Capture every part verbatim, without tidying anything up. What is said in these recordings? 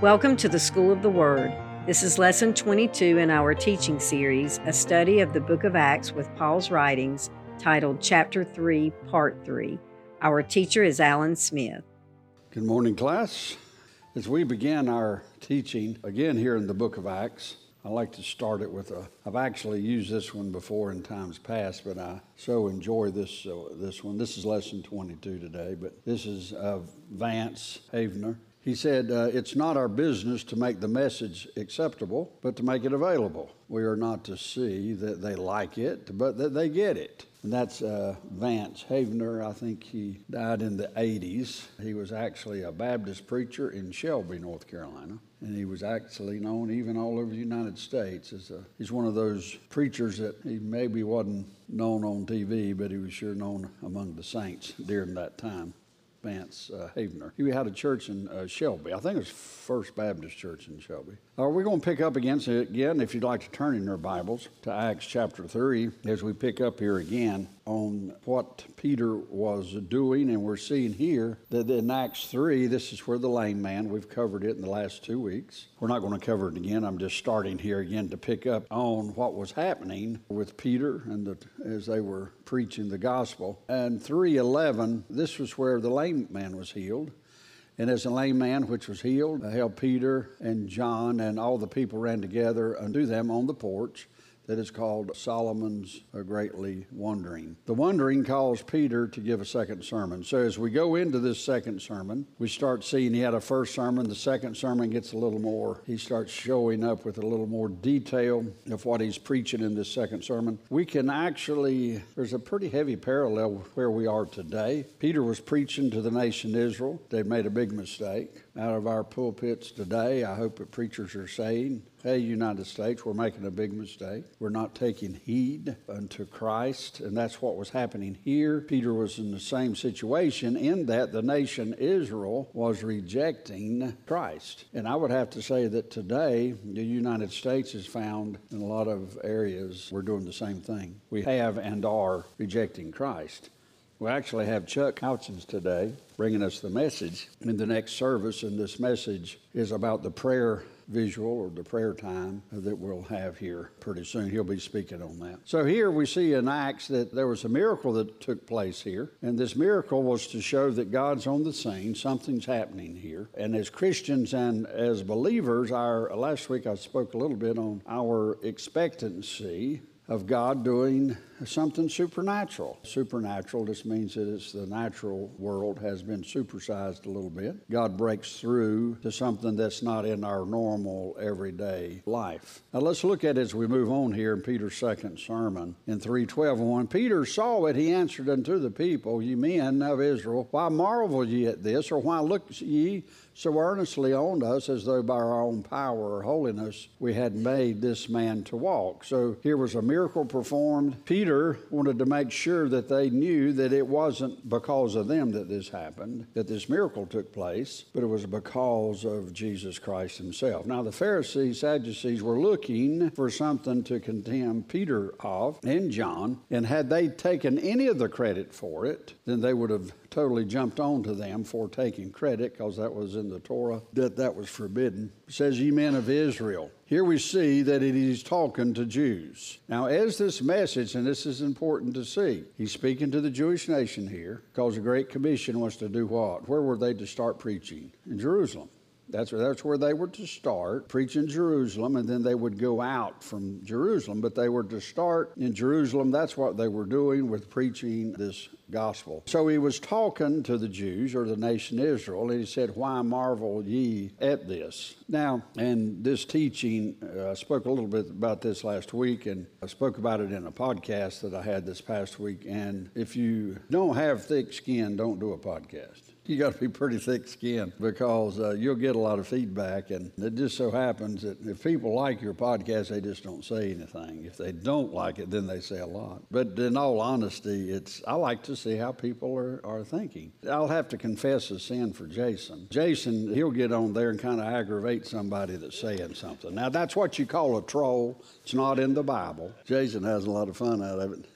Welcome to the School of the Word. This is Lesson twenty-two in our teaching series, a study of the book of Acts with Paul's writings, titled Chapter three, Part three. Our teacher is Alan Smith. Good morning, class. As we begin our teaching again here in the book of Acts, I like to start it with a, I've actually used this one before in times past, but I so enjoy this uh, this one. This is lesson twenty-two today, but this is uh, Vance Havner. He said, uh, it's not our business to make the message acceptable, but to make it available. We are not to see that they like it, but that they get it. And that's uh, Vance Havner. I think he died in the eighties. He was actually a Baptist preacher in Shelby, North Carolina. And he was actually known even all over the United States. As a, he's one of those preachers that he maybe wasn't known on T V, but he was sure known among the saints during that time. Vance uh, Havner. He had a church in uh, Shelby. I think it was First Baptist Church in Shelby. Uh, we're going to pick up again, so again, if you'd like to turn in your Bibles to Acts chapter three, as we pick up here again on what Peter was doing. And we're seeing here that in Acts three, this is where the lame man, we've covered it in the last two weeks. We're not going to cover it again. I'm just starting here again to pick up on what was happening with Peter and the, as they were preaching the gospel. And three eleven, this was where the lame man was healed. And as the lame man which was healed, held Peter and John and all the people ran together unto them on the porch that is called Solomon's Greatly Wondering. The wondering caused Peter to give a second sermon. So as we go into this second sermon, we start seeing he had a first sermon. The second sermon gets a little more, he starts showing up with a little more detail of what he's preaching in this second sermon. We can actually, there's a pretty heavy parallel with where we are today. Peter was preaching to the nation Israel. They made a big mistake. Out of our pulpits today, I hope that preachers are saying, hey, United States, we're making a big mistake. We're not taking heed unto Christ, and that's what was happening here. Peter was in the same situation in that the nation Israel was rejecting Christ. And I would have to say that today, the United States is found in a lot of areas we're doing the same thing. We have and are rejecting Christ. We actually have Chuck Houchins today bringing us the message in the next service, and this message is about the prayer visual or the prayer time that we'll have here pretty soon. He'll be speaking on that. So here we see in Acts that there was a miracle that took place here, and this miracle was to show that God's on the scene. Something's happening here. And as Christians and as believers, our last week I spoke a little bit on our expectancy of God doing something supernatural. Supernatural just means that it's the natural world has been supersized a little bit. God breaks through to something that's not in our normal everyday life. Now let's look at it as we move on here in Peter's second sermon in three twelve. And when Peter saw it, he answered unto the people, ye men of Israel, why marvel ye at this, or why look ye so earnestly on us as though by our own power or holiness we had made this man to walk? So here was a miracle performed. Peter wanted to make sure that they knew that it wasn't because of them that this happened, that this miracle took place, but it was because of Jesus Christ himself. Now the Pharisees, Sadducees were looking for something to condemn Peter of and John, and had they taken any of the credit for it, then they would have totally jumped on to them for taking credit, because that was in the Torah, that that was forbidden. It says, ye men of Israel. Here we see that it is talking to Jews. Now, as this message, and this is important to see, he's speaking to the Jewish nation here, because the Great Commission was to do what? Where were they to start preaching? In Jerusalem. That's where, that's where they were to start, preach in Jerusalem, and then they would go out from Jerusalem. But they were to start in Jerusalem. That's what they were doing with preaching this gospel. So he was talking to the Jews, or the nation Israel, and he said, why marvel ye at this? Now, and this teaching, uh, I spoke a little bit about this last week, and I spoke about it in a podcast that I had this past week. And if you don't have thick skin, don't do a podcast. You got to be pretty thick-skinned, because uh, you'll get a lot of feedback, and it just so happens that if people like your podcast, they just don't say anything. If they don't like it, then they say a lot. But in all honesty, it's I like to see how people are, are thinking. I'll have to confess a sin for Jason. Jason, he'll get on there and kind of aggravate somebody that's saying something. Now, that's what you call a troll. It's not in the Bible. Jason has a lot of fun out of it.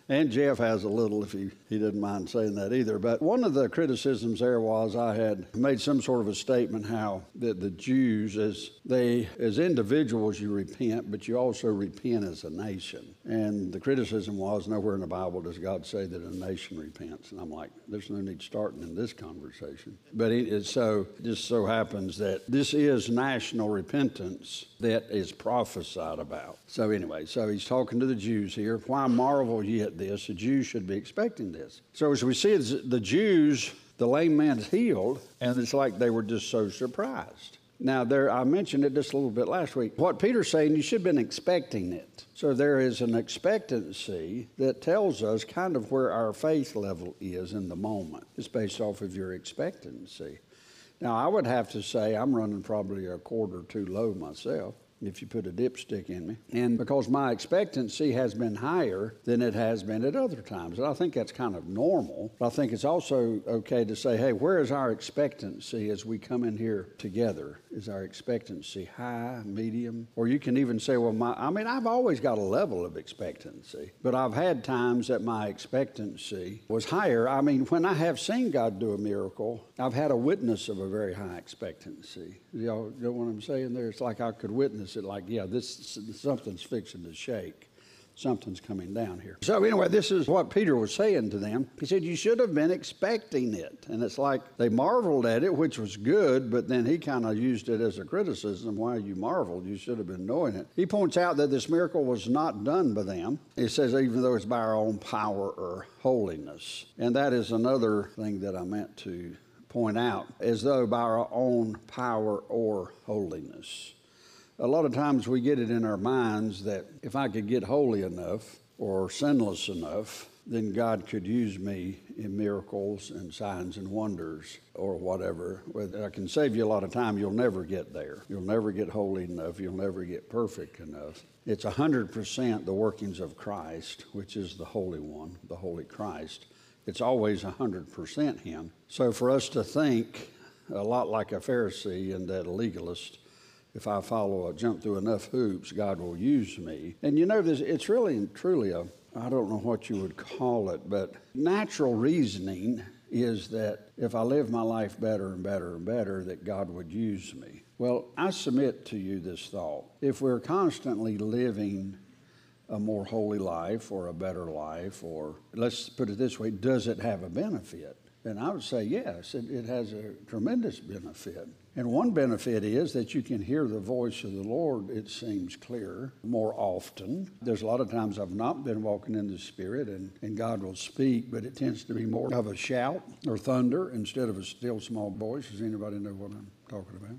And Jeff has a little, if he, he didn't mind saying that either. But one of the criticisms there was I had made some sort of a statement how that the Jews, as they as individuals, you repent, but you also repent as a nation. And the criticism was, nowhere in the Bible does God say that a nation repents. And I'm like, there's no need starting in this conversation. But it, it so it just so happens that this is national repentance that is prophesied about. So anyway, so he's talking to the Jews here. Why marvel ye at this? The Jews should be expecting this. So as we see, the Jews, the lame man's healed, and it's like they were just so surprised. Now, there, I mentioned it just a little bit last week. What Peter's saying, you should have been expecting it. So there is an expectancy that tells us kind of where our faith level is in the moment. It's based off of your expectancy. Now, I would have to say I'm running probably a quarter too low myself, if you put a dipstick in me. And because my expectancy has been higher than it has been at other times. And I think that's kind of normal. But I think it's also okay to say, hey, where is our expectancy as we come in here together? Is our expectancy high, medium? Or you can even say, well, my, I mean, I've always got a level of expectancy. But I've had times that my expectancy was higher. I mean, when I have seen God do a miracle, I've had a witness of a very high expectancy. Y'all know what I'm saying there? It's like I could witness it like, yeah, this something's fixing to shake. Something's coming down here. So anyway, this is what Peter was saying to them. He said, you should have been expecting it. And it's like they marveled at it, which was good, but then he kind of used it as a criticism. Why you marveled? You should have been knowing it. He points out that this miracle was not done by them. He says, even though it's by our own power or holiness. And that is another thing that I meant to point out, as though by our own power or holiness. A lot of times we get it in our minds that if I could get holy enough or sinless enough, then God could use me in miracles and signs and wonders or whatever. I can save you a lot of time. You'll never get there. You'll never get holy enough. You'll never get perfect enough. It's one hundred percent the workings of Christ, which is the Holy One, the Holy Christ. It's always one hundred percent Him. So for us to think a lot like a Pharisee and that legalist, if I follow, jump through enough hoops, God will use me. And you know, this, it's really and truly a, I don't know what you would call it, but natural reasoning is that if I live my life better and better and better, that God would use me. Well, I submit to you this thought. If we're constantly living a more holy life or a better life, or let's put it this way, does it have a benefit? And I would say yes, it, it has a tremendous benefit. And one benefit is that you can hear the voice of the Lord, it seems clearer, more often. There's a lot of times I've not been walking in the Spirit and, and God will speak, but it tends to be more of a shout or thunder instead of a still small voice. Does anybody know what I'm talking about?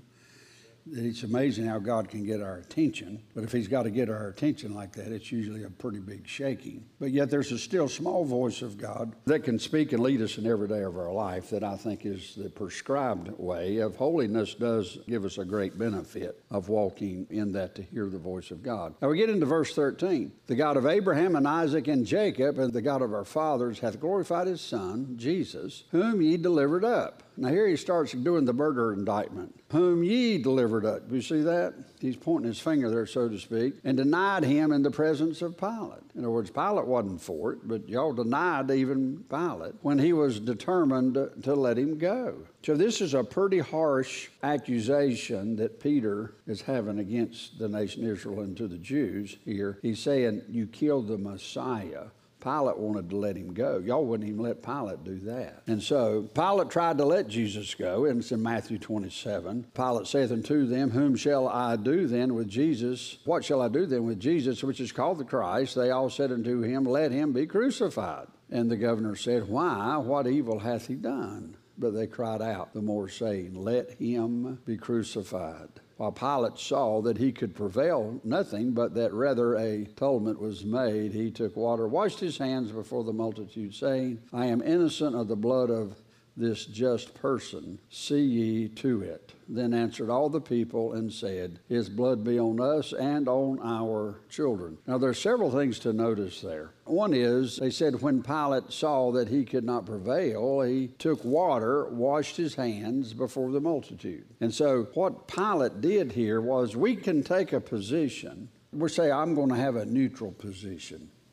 It's amazing how God can get our attention, but if He's got to get our attention like that, it's usually a pretty big shaking. But yet there's a still small voice of God that can speak and lead us in every day of our life that I think is the prescribed way of holiness. Does give us a great benefit of walking in that to hear the voice of God. Now we get into verse thirteen. The God of Abraham and Isaac and Jacob and the God of our fathers hath glorified His Son, Jesus, whom ye delivered up. Now here he starts doing the murder indictment. Whom ye delivered up. You see that? He's pointing his finger there, so to speak, and denied Him in the presence of Pilate. In other words, Pilate wasn't for it, but y'all denied even Pilate when he was determined to let Him go. So this is a pretty harsh accusation that Peter is having against the nation Israel and to the Jews here. He's saying, you killed the Messiah. Pilate wanted to let Him go. Y'all wouldn't even let Pilate do that. And so Pilate tried to let Jesus go, and it's in Matthew twenty-seven. Pilate saith unto them, whom shall I do then with Jesus? What shall I do then with Jesus, which is called the Christ? They all said unto him, let Him be crucified. And the governor said, why? What evil hath He done? But they cried out the more, saying, let Him be crucified. While Pilate saw that he could prevail nothing, but that rather a atonement was made, he took water, washed his hands before the multitude, saying, I am innocent of the blood of this just person. See ye to it. Then answered all the people and said, His blood be on us and on our children. Now there are several things to notice there. One is, they said when Pilate saw that he could not prevail, he took water, washed his hands before the multitude. And so what Pilate did here was, we can take a position. We'll say, I'm going to have a neutral position.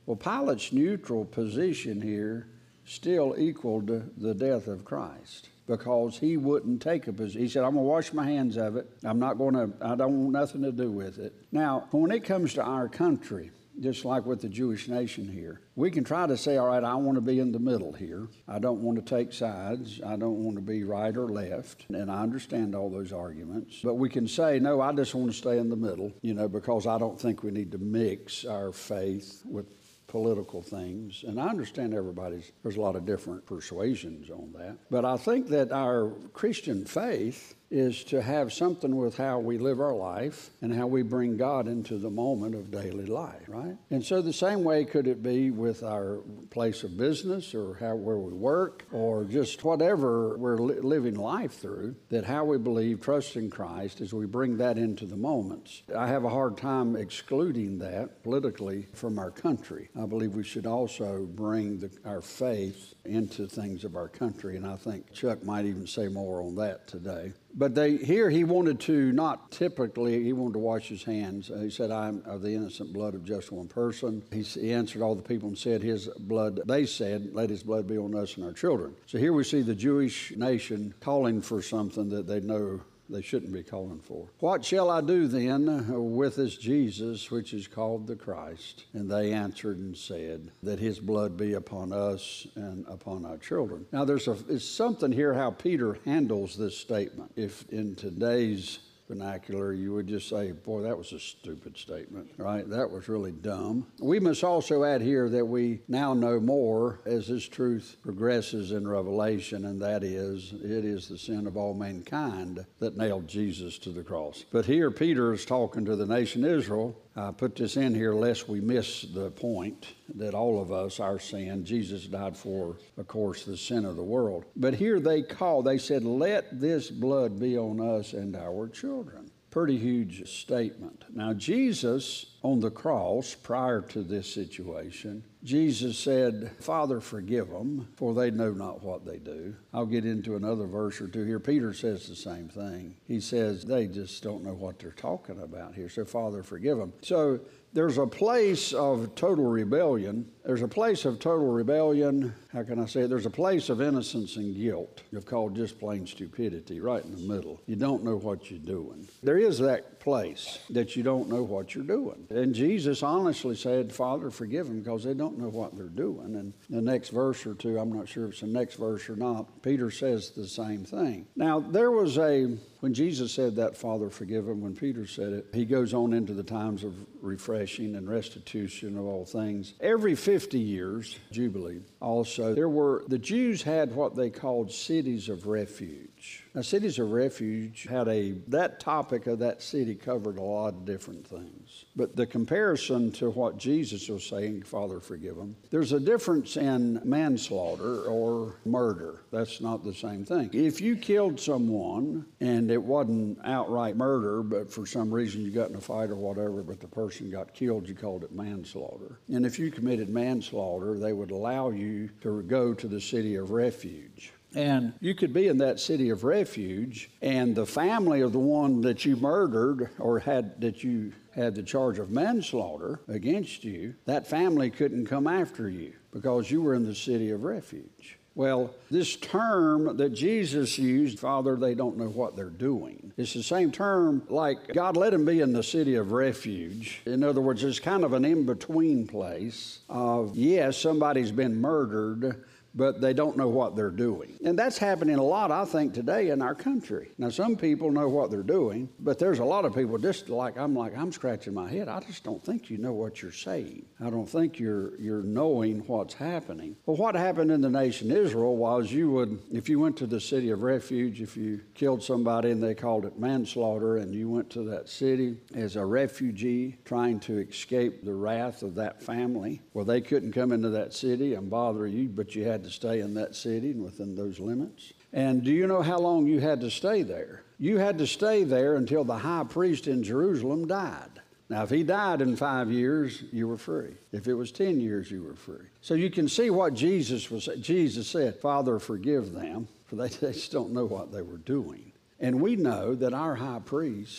Well, Pilate's neutral position here still equaled the death of Christ, because he wouldn't take a position. He said, I'm going to wash my hands of it. I'm not going to, I don't want nothing to do with it. Now, when it comes to our country, just like with the Jewish nation here, we can try to say, all right, I want to be in the middle here. I don't want to take sides. I don't want to be right or left. And I understand all those arguments. But we can say, no, I just want to stay in the middle, you know, because I don't think we need to mix our faith with political things. And I understand everybody's, there's a lot of different persuasions on that. But I think that our Christian faith is to have something with how we live our life and how we bring God into the moment of daily life, right? And so the same way could it be with our place of business or how where we work or just whatever we're li- living life through, that how we believe, trust in Christ, as we bring that into the moments. I have a hard time excluding that politically from our country. I believe we should also bring the, our faith into things of our country, and I think Chuck might even say more on that today. But they, here he wanted to not typically, he wanted to wash his hands. Uh, he said, I'm of the innocent blood of just one person. He, he answered all the people and said, his blood, they said, let his blood be on us and our children. So here we see the Jewish nation calling for something that they know they shouldn't be calling for. What shall I do then with this Jesus, which is called the Christ? And they answered and said, that his blood be upon us and upon our children. Now there's, a, there's something here how Peter handles this statement. If in today's vernacular, you would just say, boy, that was a stupid statement, right? That was really dumb. We must also add here that we now know more as this truth progresses in Revelation, and that is, it is the sin of all mankind that nailed Jesus to the cross. But here Peter is talking to the nation Israel. I put this in here lest we miss the point that all of us, our sin, Jesus died for, of course, the sin of the world. But here they call, they said, let this blood be on us and our children. Pretty huge statement. Now, Jesus on the cross, prior to this situation, Jesus said, Father, forgive them, for they know not what they do. I'll get into another verse or two here. Peter says the same thing. He says, they just don't know what they're talking about here. So, Father, forgive them. So, there's a place of total rebellion. There's a place of total rebellion. How can I say it? There's a place of innocence and guilt. You've called just plain stupidity right in the middle. You don't know what you're doing. There is that place that you don't know what you're doing. And Jesus honestly said, Father, forgive them because they don't know what they're doing. And the next verse or two, I'm not sure if it's the next verse or not, Peter says the same thing. Now, there was a, when Jesus said that, Father, forgive them, when Peter said it, he goes on into the times of refreshing and restitution of all things. Every fifty years, Jubilee, also, there were, the Jews had what they called cities of refuge. Now, cities of refuge had a, that topic of that city covered a lot of different things. But the comparison to what Jesus was saying, Father, forgive them, there's a difference in manslaughter or murder. That's not the same thing. If you killed someone and it wasn't outright murder, but for some reason you got in a fight or whatever, but the person got killed, you called it manslaughter. And if you committed manslaughter, they would allow you to go to the city of refuge. And you could be in that city of refuge, and the family of the one that you murdered or had that you had the charge of manslaughter against you, that family couldn't come after you because you were in the city of refuge. Well, this term that Jesus used, Father, they don't know what they're doing. It's the same term like God let them be in the city of refuge. In other words, it's kind of an in-between place of, yes, somebody's been murdered, but they don't know what they're doing. And that's happening a lot, I think, today in our country. Now, some people know what they're doing, but there's a lot of people just like, I'm like, I'm scratching my head. I just don't think you know what you're saying. I don't think you're you're knowing what's happening. Well, what happened in the nation Israel was you would, if you went to the city of refuge, if you killed somebody and they called it manslaughter, and you went to that city as a refugee trying to escape the wrath of that family, well, they couldn't come into that city and bother you, but you had to stay in that city and within those limits. And do you know how long you had to stay there? You had to stay there until the high priest in Jerusalem died. Now, if he died in five years, you were free. If it was ten years, you were free. So you can see what Jesus was. Jesus said, Father, forgive them, for they, they just don't know what they were doing. And we know that our high priest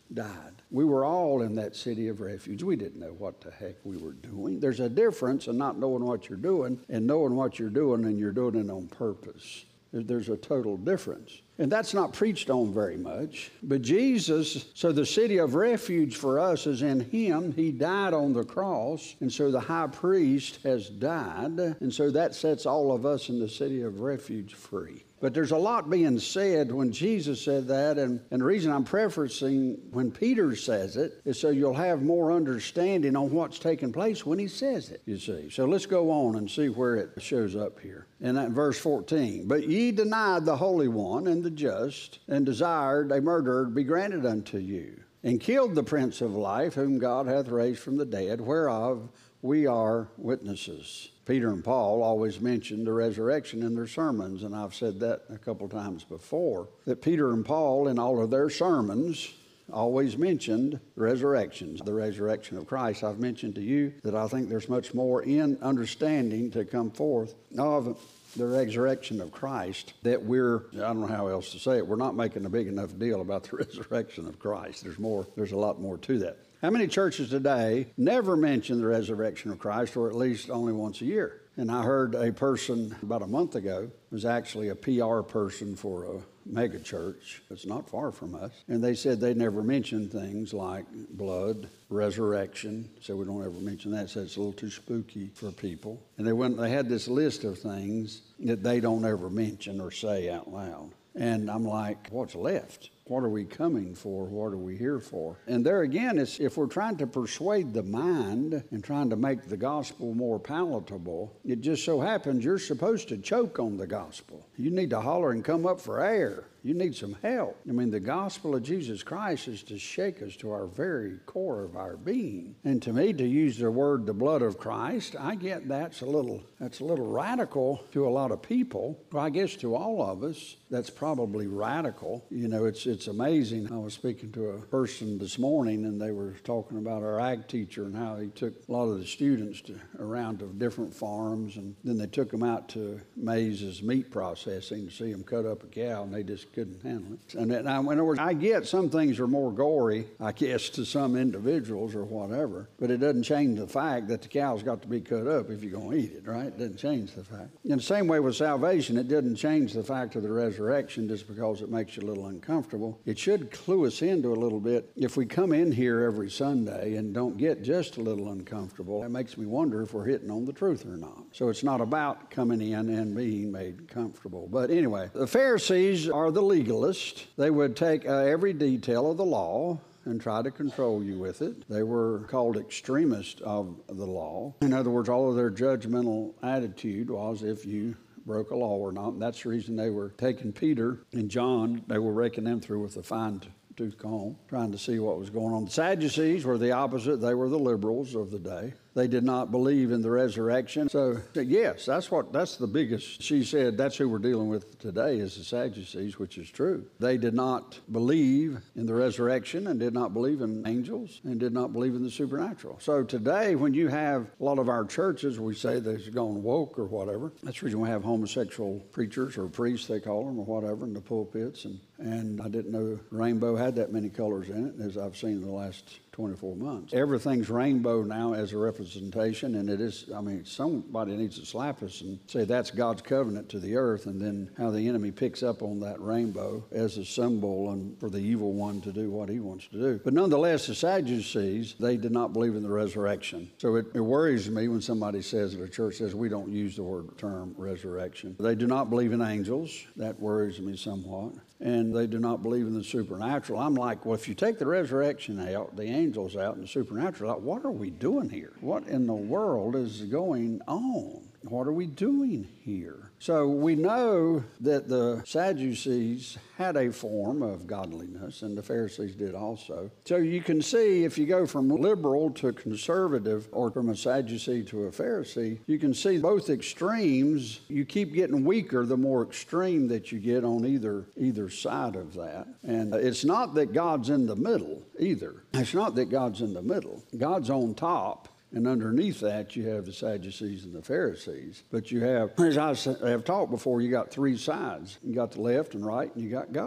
died. We were all in that city of refuge. We didn't know what the heck we were doing. There's a difference in not knowing what you're doing and knowing what you're doing and you're doing it on purpose. There's a total difference. And that's not preached on very much. But Jesus, so the city of refuge for us is in Him. He died on the cross. And so the high priest has died. And so that sets all of us in the city of refuge free. But there's a lot being said when Jesus said that, and, and the reason I'm preferencing when Peter says it is so you'll have more understanding on what's taking place when he says it, you see. So let's go on and see where it shows up here. In that verse fourteen, but ye denied the Holy One and the just, and desired a murderer to be granted unto you, and killed the Prince of Life, whom God hath raised from the dead, whereof we are witnesses. Peter and Paul always mention the resurrection in their sermons, and I've said that a couple times before, that Peter and Paul in all of their sermons always mentioned resurrections, the resurrection of Christ. I've mentioned to you that I think there's much more in understanding to come forth of the resurrection of Christ that we're, I don't know how else to say it, we're not making a big enough deal about the resurrection of Christ. There's more, there's a lot more to that. How many churches today never mention the resurrection of Christ, or at least only once a year? And I heard a person about a month ago was actually a P R person for a mega church that's not far from us. And they said they never mentioned things like blood, resurrection. So we don't ever mention that. So it's a little too spooky for people. And they went, they had this list of things that they don't ever mention or say out loud. And I'm like, what's left? What are we coming for? What are we here for? And there again, it's, if we're trying to persuade the mind and trying to make the gospel more palatable, it just so happens you're supposed to choke on the gospel. You need to holler and come up for air. You need some help. I mean, the gospel of Jesus Christ is to shake us to our very core of our being. And to me, to use the word, the blood of Christ, I get that's a little, that's a little radical to a lot of people. Well, I guess to all of us, that's probably radical. You know, it's, it's amazing. I was speaking to a person this morning, and they were talking about our ag teacher and how he took a lot of the students to, around to different farms, and then they took them out to Maze's meat processing to see them cut up a cow, and they just couldn't handle it. And then, I, in other words, I get some things are more gory, I guess, to some individuals or whatever, but it doesn't change the fact that the cow's got to be cut up if you're going to eat it, right? It doesn't change the fact. In the same way with salvation, it doesn't change the fact of the resurrection just because it makes you a little uncomfortable. It should clue us into a little bit. If we come in here every Sunday and don't get just a little uncomfortable, that makes me wonder if we're hitting on the truth or not. So it's not about coming in and being made comfortable. But anyway, the Pharisees are the legalists. They would take uh, every detail of the law and try to control you with it. They were called extremists of the law. In other words, all of their judgmental attitude was if you broke a law or not. And that's the reason they were taking Peter and John, they were raking them through with a fine tooth comb, trying to see what was going on. The Sadducees were the opposite. They were the liberals of the day. They did not believe in the resurrection. So, yes, that's what, that's the biggest. She said that's who we're dealing with today is the Sadducees, which is true. They did not believe in the resurrection and did not believe in angels and did not believe in the supernatural. So today, when you have a lot of our churches, we say they've gone woke or whatever. That's the reason we have homosexual preachers or priests, they call them, or whatever, in the pulpits. And, and I didn't know rainbow had that many colors in it, as I've seen in the last twenty-four months. Everything's rainbow now as a representation, and it is, I mean, somebody needs to slap us and say that's God's covenant to the earth, and then how the enemy picks up on that rainbow as a symbol and for the evil one to do what he wants to do. But nonetheless, the Sadducees, they did not believe in the resurrection. So it, it worries me when somebody says, that a church says, we don't use the word term resurrection. They do not believe in angels. That worries me somewhat. And they do not believe in the supernatural. I'm like, well, if you take the resurrection out, the angels out, and the supernatural out, what are we doing here? What in the world is going on? What are we doing here? So we know that the Sadducees had a form of godliness, and the Pharisees did also. So you can see if you go from liberal to conservative, or from a Sadducee to a Pharisee, you can see both extremes. You keep getting weaker the more extreme that you get on either, either side of that. And it's not that God's in the middle either. It's not that God's in the middle. God's on top. And underneath that, you have the Sadducees and the Pharisees. But you have, as I have taught before, you got three sides. You got the left and right, and you got God.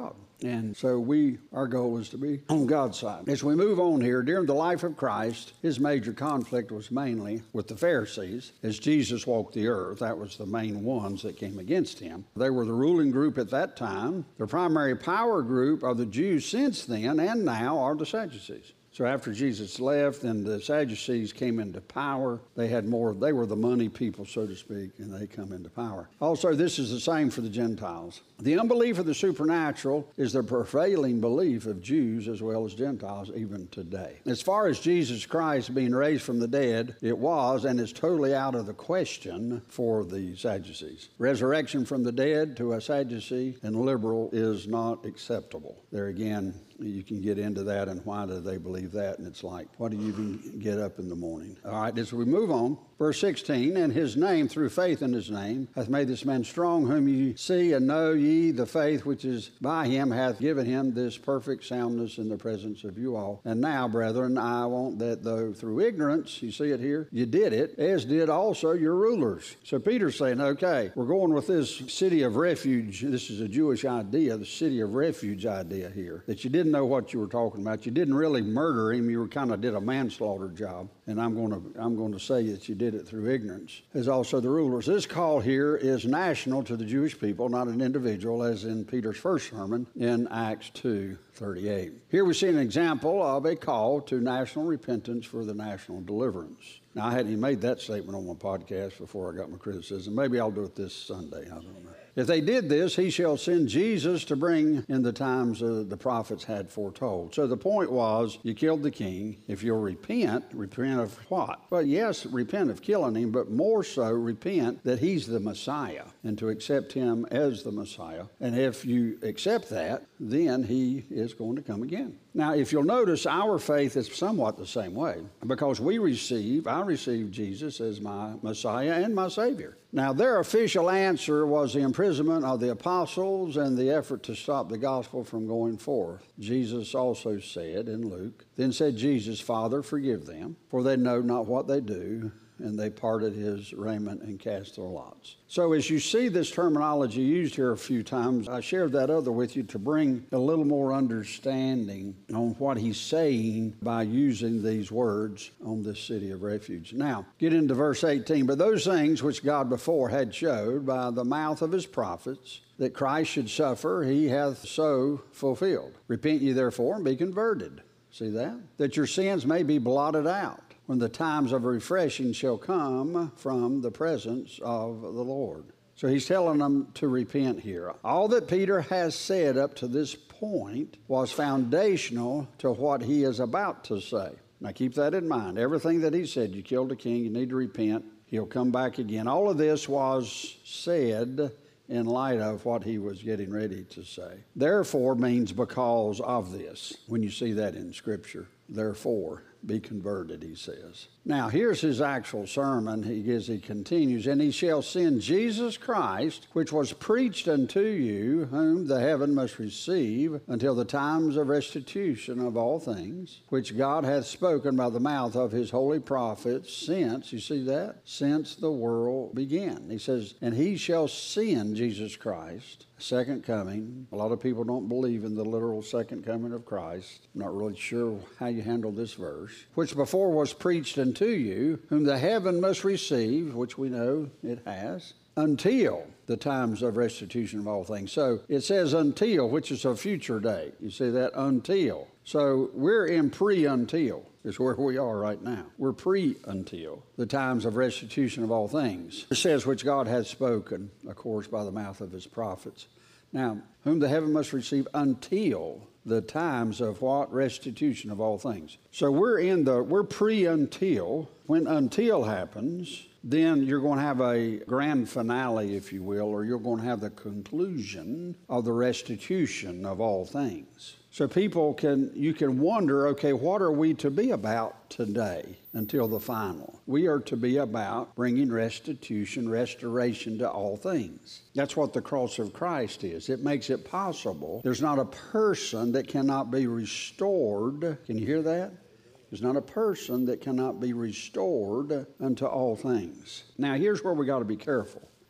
And so we, our goal is to be on God's side. As we move on here, during the life of Christ, his major conflict was mainly with the Pharisees. As Jesus walked the earth, that was the main ones that came against him. They were the ruling group at that time. The primary power group of the Jews since then and now are the Sadducees. So after Jesus left and the Sadducees came into power, they had more, they were the money people, so to speak, and they come into power. Also, this is the same for the Gentiles. The unbelief of the supernatural is the prevailing belief of Jews as well as Gentiles even today. As far as Jesus Christ being raised from the dead, it was and is totally out of the question for the Sadducees. Resurrection from the dead to a Sadducee and liberal is not acceptable. There again, you can get into that and why do they believe that? And it's like, why do you even get up in the morning? All right, as we move on, verse sixteen, and his name, through faith in his name, hath made this man strong, whom ye see and know ye, the faith which is by him hath given him this perfect soundness in the presence of you all. And now, brethren, I want that though through ignorance, you see it here, you did it, as did also your rulers. So Peter's saying, okay, we're going with this city of refuge. This is a Jewish idea, the city of refuge idea here, that you didn't know what you were talking about. You didn't really murder him. You were kind of did a manslaughter job. And I'm going to I'm going to say that you did it through ignorance, as also the rulers. This call here is national to the Jewish people, not an individual, as in Peter's first sermon in Acts two thirty-eight. Here we see an example of a call to national repentance for the national deliverance. Now, I hadn't even made that statement on my podcast before I got my criticism. Maybe I'll do it this Sunday. I don't know. If they did this, he shall send Jesus to bring in the times uh, the prophets had foretold. So the point was, you killed the king. If you'll repent, repent of what? Well, yes, repent of killing him, but more so repent that he's the Messiah and to accept him as the Messiah. And if you accept that, then he is going to come again. Now, if you'll notice, our faith is somewhat the same way because we receive, I receive Jesus as my Messiah and my Savior. Now, their official answer was the imprisonment of the apostles and the effort to stop the gospel from going forth. Jesus also said in Luke, then said Jesus, Father, forgive them, for they know not what they do. And they parted his raiment and cast their lots. So as you see this terminology used here a few times, I shared that other with you to bring a little more understanding on what he's saying by using these words on this city of refuge. Now, get into verse eighteen. But those things which God before had showed by the mouth of his prophets, that Christ should suffer, he hath so fulfilled. Repent ye therefore and be converted. See that? That your sins may be blotted out, when the times of refreshing shall come from the presence of the Lord. So he's telling them to repent here. All that Peter has said up to this point was foundational to what he is about to say. Now keep that in mind. Everything that he said, you killed a king, you need to repent, he'll come back again. All of this was said in light of what he was getting ready to say. Therefore means because of this, when you see that in Scripture. Therefore, be converted, he says. Now, here's his actual sermon. He gives, he continues, and he shall send Jesus Christ, which was preached unto you, whom the heaven must receive until the times of restitution of all things, which God hath spoken by the mouth of his holy prophets since, you see that? Since the world began. He says, and he shall send Jesus Christ, second coming. A lot of people don't believe in the literal second coming of Christ. I'm not really sure how you handle this verse. Which before was preached unto you, whom the heaven must receive, which we know it has, until the times of restitution of all things. So it says until, which is a future date. You see that? Until. So we're in pre-until is where we are right now. We're pre-until the times of restitution of all things. It says, which God has spoken, of course, by the mouth of his prophets. Now, whom the heaven must receive until the times of what? Restitution of all things. So we're in the, we're pre-until. When until happens, then you're going to have a grand finale, if you will, or you're going to have the conclusion of the restitution of all things. So people can, you can wonder, okay, what are we to be about today until the final? We are to be about bringing restitution, restoration to all things. That's what the cross of Christ is. It makes it possible. There's not a person that cannot be restored. Can you hear that? There's not a person that cannot be restored unto all things. Now, here's where we got to be careful.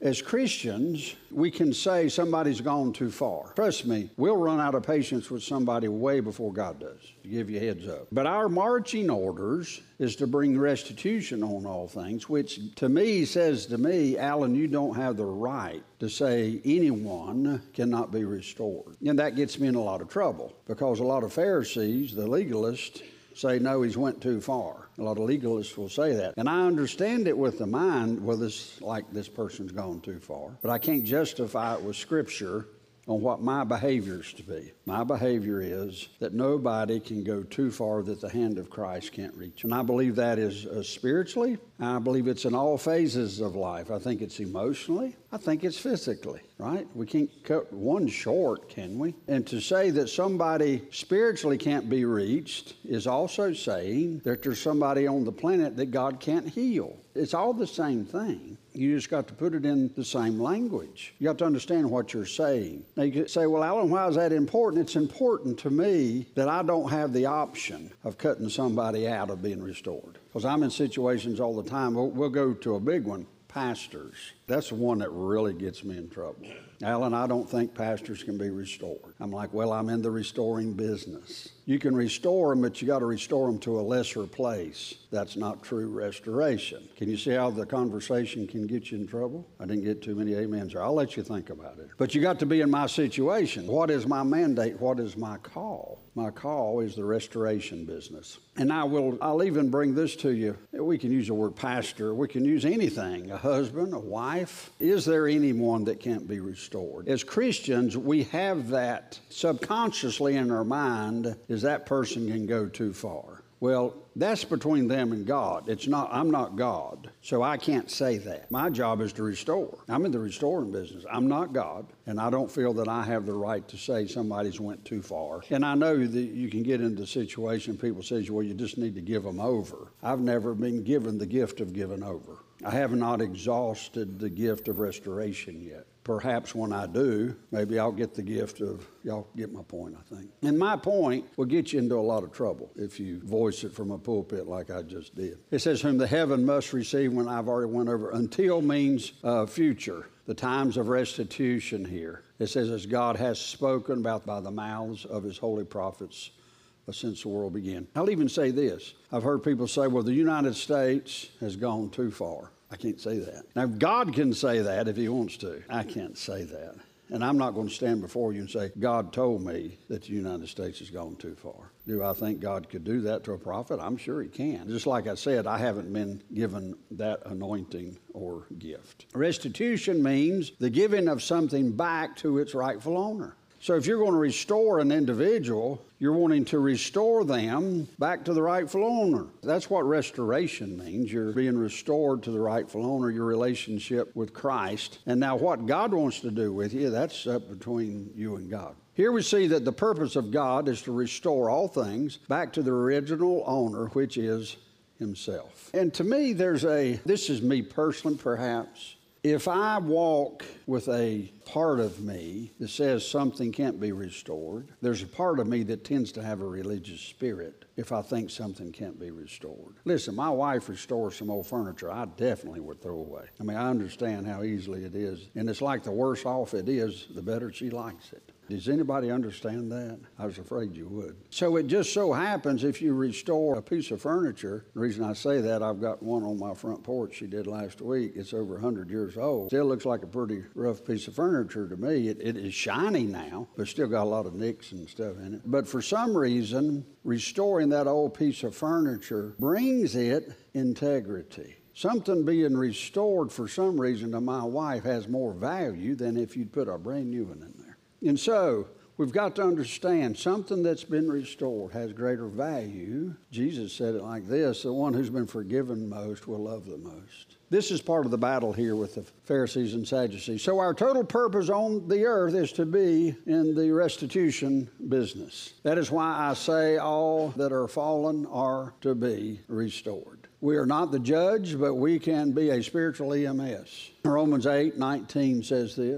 As Christians, we can say somebody's gone too far. Trust me, we'll run out of patience with somebody way before God does, to give you a heads up. But our marching orders is to bring restitution on all things, which to me says to me, Alan, you don't have the right to say anyone cannot be restored. And that gets me in a lot of trouble, because a lot of Pharisees, the legalists, say, no, he's went too far. A lot of legalists will say that. And I understand it with the mind, well, this, like this person's gone too far. But I can't justify it with Scripture on what my behavior is to be. My behavior is that nobody can go too far that the hand of Christ can't reach. And I believe that is uh, spiritually. I believe it's in all phases of life. I think it's emotionally. I think it's physically, right? We can't cut one short, can we? And to say that somebody spiritually can't be reached is also saying that there's somebody on the planet that God can't heal. It's all the same thing. You just got to put it in the same language. You have to understand what you're saying. Now you could say, well, Alan, why is that important? It's important to me that I don't have the option of cutting somebody out of being restored. Because I'm in situations all the time. We'll, we'll go to a big one, pastors. That's the one that really gets me in trouble. Alan, I don't think pastors can be restored. I'm like, well, I'm in the restoring business. You can restore them, but you got to restore them to a lesser place. That's not true restoration. Can you see how the conversation can get you in trouble? I didn't get too many amens there. I'll let you think about it. But you got to be in my situation. What is my mandate? What is my call? My call is the restoration business. And I will, I'll even bring this to you. We can use the word pastor. We can use anything, a husband, a wife. Is there anyone that can't be restored? As Christians, we have that subconsciously in our mind, is that person can go too far. Well, that's between them and God. It's not, I'm not God, so I can't say that. My job is to restore. I'm in the restoring business. I'm not God, and I don't feel that I have the right to say somebody's went too far. And I know that you can get into a situation, people say, well, you just need to give them over. I've never been given the gift of giving over. I have not exhausted the gift of restoration yet. Perhaps when I do, maybe I'll get the gift of, y'all get my point, I think. And my point will get you into a lot of trouble if you voice it from a pulpit like I just did. It says, whom the heaven must receive, when I've already went over. Until means uh, future, the times of restitution here. It says, as God has spoken about by the mouths of his holy prophets since the world began. I'll even say this. I've heard people say, well, the United States has gone too far. I can't say that. Now, God can say that if he wants to. I can't say that. And I'm not going to stand before you and say, God told me that the United States has gone too far. Do I think God could do that to a prophet? I'm sure he can. Just like I said, I haven't been given that anointing or gift. Restitution means the giving of something back to its rightful owner. So if you're going to restore an individual, you're wanting to restore them back to the rightful owner. That's what restoration means. You're being restored to the rightful owner, your relationship with Christ. And now what God wants to do with you, that's up between you and God. Here we see that the purpose of God is to restore all things back to the original owner, which is himself. And to me, there's a, this is me personally perhaps, if I walk with a part of me that says something can't be restored, there's a part of me that tends to have a religious spirit if I think something can't be restored. Listen, my wife restores some old furniture I definitely would throw away. I mean, I understand how easily it is. And it's like the worse off it is, the better she likes it. Does anybody understand that? I was afraid you would. So it just so happens if you restore a piece of furniture, the reason I say that, I've got one on my front porch she did last week. It's over one hundred years old. Still looks like a pretty rough piece of furniture to me. It, it is shiny now, but still got a lot of nicks and stuff in it. But for some reason, restoring that old piece of furniture brings it integrity. Something being restored for some reason to my wife has more value than if you'd put a brand new one in there. And so, we've got to understand something that's been restored has greater value. Jesus said it like this, the one who's been forgiven most will love the most. This is part of the battle here with the Pharisees and Sadducees. So our total purpose on the earth is to be in the restitution business. That is why I say all that are fallen are to be restored. We are not the judge, but we can be a spiritual E M S. Romans eight nineteen says this,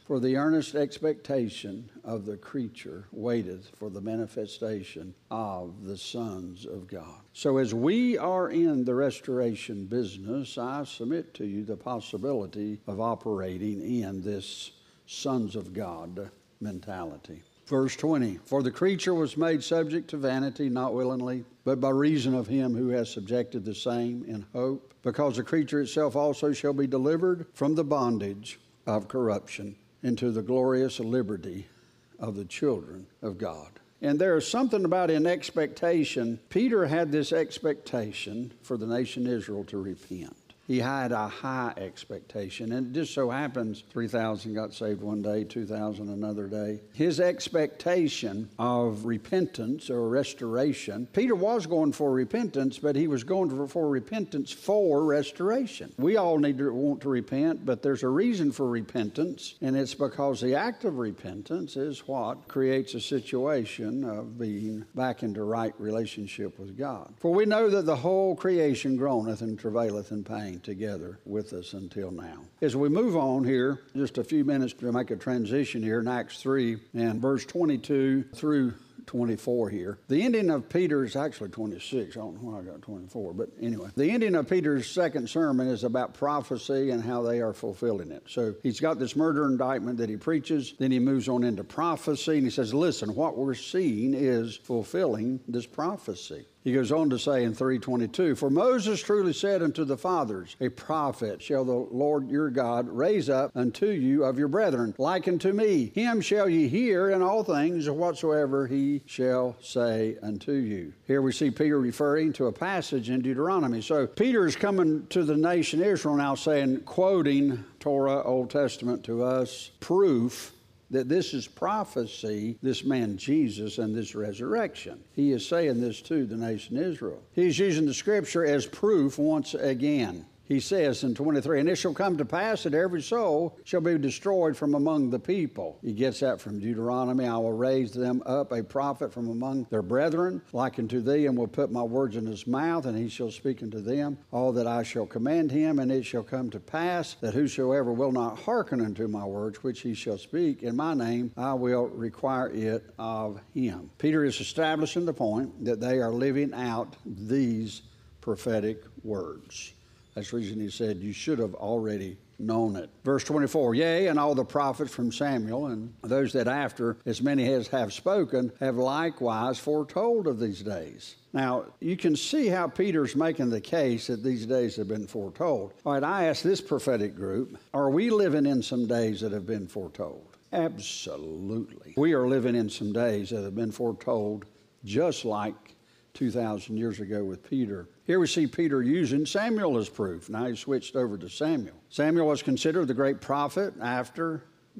For the earnest expectation of the creature waiteth for the manifestation of the sons of God. So as we are in the restoration business, I submit to you the possibility of operating in this sons of God mentality. Verse twenty, for the creature was made subject to vanity, not willingly, but by reason of him who has subjected the same in hope, because the creature itself also shall be delivered from the bondage of corruption into the glorious liberty of the children of God. And there is something about an expectation. Peter had this expectation for the nation Israel to repent. He had a high expectation, and it just so happens three thousand got saved one day, two thousand another day. His expectation of repentance or restoration, Peter was going for repentance, but he was going for, for repentance for restoration. We all need to want to repent, but there's a reason for repentance, and it's because the act of repentance is what creates a situation of being back into right relationship with God. For we know that the whole creation groaneth and travaileth in pain together with us until now. As we move on here, just a few minutes to make a transition here in Acts three and verse twenty-two through twenty-four here. The ending of Peter's, actually twenty-six, I don't know why I got twenty-four, but anyway. The ending of Peter's second sermon is about prophecy and how they are fulfilling it. So he's got this murder indictment that he preaches, then he moves on into prophecy, and he says, listen, what we're seeing is fulfilling this prophecy. He goes on to say in three twenty-two, for Moses truly said unto the fathers, a prophet shall the Lord your God raise up unto you of your brethren, like unto me. Him shall ye hear in all things whatsoever he shall say unto you. Here we see Peter referring to a passage in Deuteronomy. So Peter is coming to the nation Israel now saying, quoting Torah, Old Testament to us, proof that this is prophecy, this man Jesus and this resurrection. He is saying this to the nation Israel. He's using the scripture as proof once again. He says in twenty-three, and it shall come to pass that every soul shall be destroyed from among the people. He gets that from Deuteronomy. I will raise them up a prophet from among their brethren, like unto thee, and will put my words in his mouth, and he shall speak unto them all that I shall command him. And it shall come to pass that whosoever will not hearken unto my words, which he shall speak in my name, I will require it of him. Peter is establishing the point that they are living out these prophetic words. That's the reason he said, you should have already known it. Verse twenty-four, yea, and all the prophets from Samuel and those that after, as many as have spoken, have likewise foretold of these days. Now, you can see how Peter's making the case that these days have been foretold. All right, I ask this prophetic group, are we living in some days that have been foretold? Absolutely. We are living in some days that have been foretold just like two thousand years ago with Peter. Here we see Peter using Samuel as proof. Now he switched over to Samuel. Samuel was considered the great prophet after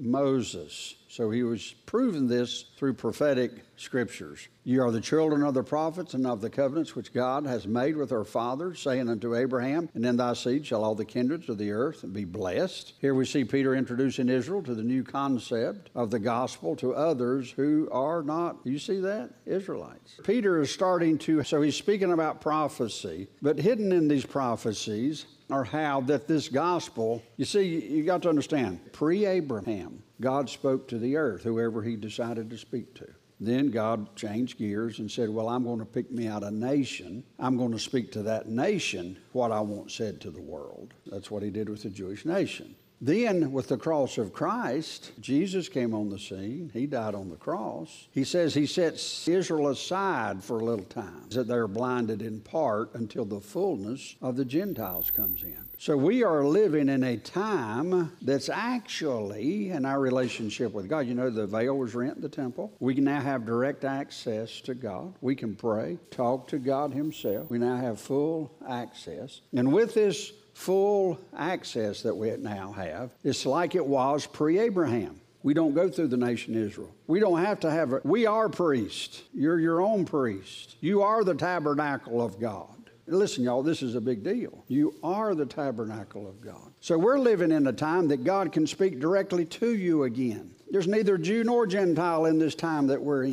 Moses. So he was proving this through prophetic scriptures. You are the children of the prophets and of the covenants which God has made with our fathers, saying unto Abraham, and in thy seed shall all the kindreds of the earth be blessed. Here we see Peter introducing Israel to the new concept of the gospel to others who are not, you see that? Israelites. Peter is starting to, so he's speaking about prophecy, but hidden in these prophecies are how that this gospel, you see, you got to understand, pre-Abraham, God spoke to the earth, whoever he decided to speak to. Then God changed gears and said, well, I'm going to pick me out a nation. I'm going to speak to that nation what I want said to the world. That's what he did with the Jewish nation. Then, with the cross of Christ, Jesus came on the scene. He died on the cross. He says he sets Israel aside for a little time, that they're blinded in part until the fullness of the Gentiles comes in. So we are living in a time that's actually, in our relationship with God, you know, the veil was rent in the temple. We can now have direct access to God. We can pray, talk to God himself. We now have full access. And with this full access that we now have, it's like it was pre-Abraham. We don't go through the nation Israel. We don't have to have a, we are priests. You're your own priest. You are the tabernacle of God. Listen, y'all, this is a big deal. You are the tabernacle of God. So we're living in a time that God can speak directly to you again. There's neither Jew nor Gentile in this time that we're in.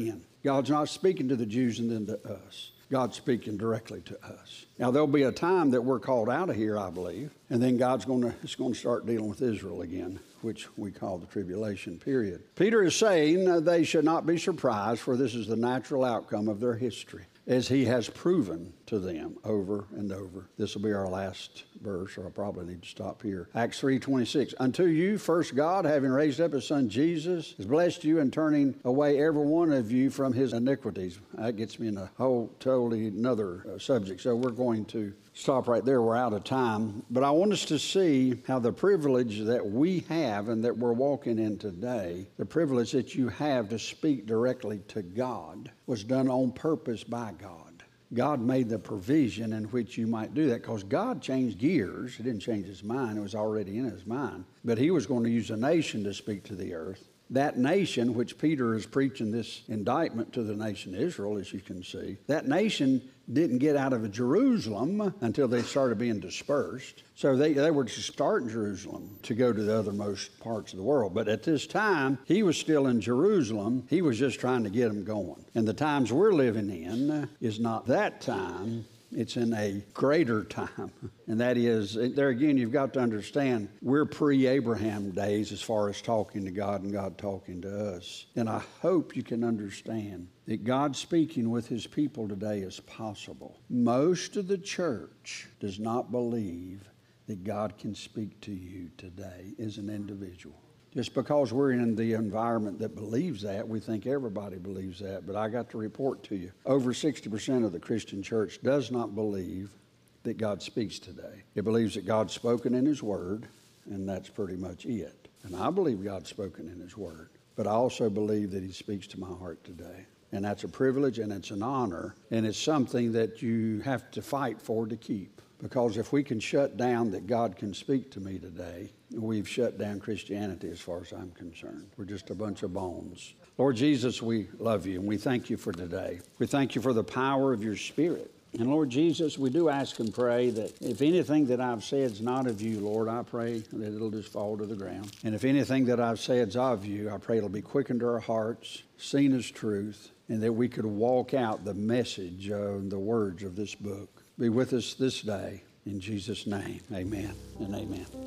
God's not speaking to the Jews and then to us. God's speaking directly to us. Now, there'll be a time that we're called out of here, I believe, and then God's going to, it's going to start dealing with Israel again, which we call the tribulation period. Peter is saying uh, they should not be surprised, for this is the natural outcome of their history, as he has proven to them over and over. This will be our last verse, or I probably need to stop here. Acts three twenty-six. Unto you, first God, having raised up his son Jesus, has blessed you in turning away every one of you from his iniquities. That gets me in a whole totally another uh, subject. So we're going to stop right there. We're out of time. But I want us to see how the privilege that we have and that we're walking in today, the privilege that you have to speak directly to God, was done on purpose by God. God made the provision in which you might do that, because God changed gears. He didn't change his mind. It was already in his mind. But he was going to use a nation to speak to the earth. That nation, which Peter is preaching this indictment to the nation Israel, as you can see, that nation didn't get out of Jerusalem until they started being dispersed. So they, they were to start in Jerusalem to go to the othermost parts of the world. But at this time, he was still in Jerusalem. He was just trying to get them going. And the times we're living in is not that time. It's in a greater time. And that is, there again, you've got to understand, we're pre-Abraham days as far as talking to God and God talking to us. And I hope you can understand that God speaking with his people today is possible. Most of the church does not believe that God can speak to you today as an individual. Just because we're in the environment that believes that, we think everybody believes that. But I got to report to you, over sixty percent of the Christian church does not believe that God speaks today. It believes that God's spoken in his word, and that's pretty much it. And I believe God's spoken in his word. But I also believe that he speaks to my heart today. And that's a privilege and it's an honor. And it's something that you have to fight for to keep. Because if we can shut down that God can speak to me today, we've shut down Christianity as far as I'm concerned. We're just a bunch of bones. Lord Jesus, we love you and we thank you for today. We thank you for the power of your Spirit. And Lord Jesus, we do ask and pray that if anything that I've said is not of you, Lord, I pray that it'll just fall to the ground. And if anything that I've said is of you, I pray it'll be quickened to our hearts, seen as truth, and that we could walk out the message and the words of this book. Be with us this day. In Jesus' name, amen and amen.